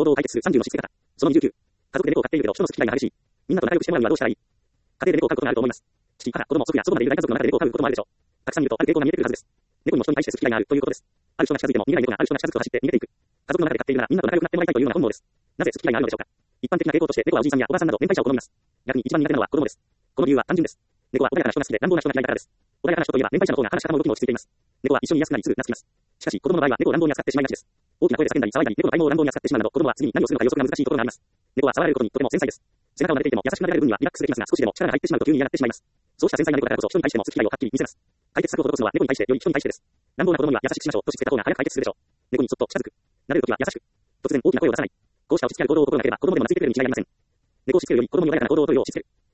動を解決する30のしつけ方。その29。家族で猫を飼っているけど人の好き嫌いが激しい。みんなと仲良くしてもらうにはどうしたらいい？家庭で猫を飼うことがあると思います。父、母、子供、祖父やそこまでいる大家族の中で猫を飼うこともあるでしょう。たくさんいるとある傾向が見えてくるはずです。猫にも人に対して好き嫌いがあるということです。ある人が近づいても逃げない猫がある人が近づくと走って逃げていく。家族の中で飼っているならみんなと仲良くなってもらいたいというような本能です。なぜ好き嫌いがあるのでしょうか。一般的な傾向として猫はおじいさんやおばあさんなど年配者を好みます。逆に一番苦手なのは子供です。この理由は単純です。猫は穏やかな人が好きで乱暴な人が嫌いだからです。穏やかな人といえば年配者の方が話し方も動きも落ち着いています。猫は一緒にいやすくなりすぐ懐きます。しかし子供の場合は猫を乱暴に扱ってしまいがちです。大きな声で叫んだり騒いだり猫の体毛を乱暴に扱ってしまうなど子供は次に何をするのか予測が難しいことがあります。猫は触られることにとても繊細です。背中を撫でていても優しく撫でられる分にはリラックスできますが少しでも力が入ってしまうと急に嫌がってしまいます。そうした繊細な猫だからこそ人に対しても好き嫌いをはっきり見せます。解決策を施すのは猫に対してより人に対してです。乱暴な子供には優しくしましょうとしつけた方が早く解決するでしょう。猫にそっと近づく。撫でるときは優しく。突然大きな声を出さない。こうした落ち着ける行動を心がければ子供でも懐いてくれるに違いありません。猫をしつけるより子供に穏やかな行動を取るようしつける。